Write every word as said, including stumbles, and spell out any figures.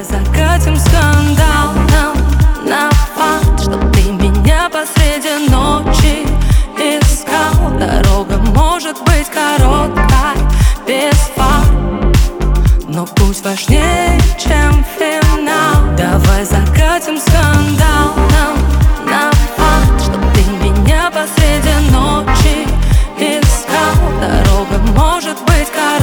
Давай закатим скандал нам на факт, чтоб ты меня посреди ночи искал. Дорога может быть короткой, без фар, но путь важнее, чем финал. Давай закатим скандал нам на факт, чтоб ты меня посреди ночи искал. Дорога может быть короткой,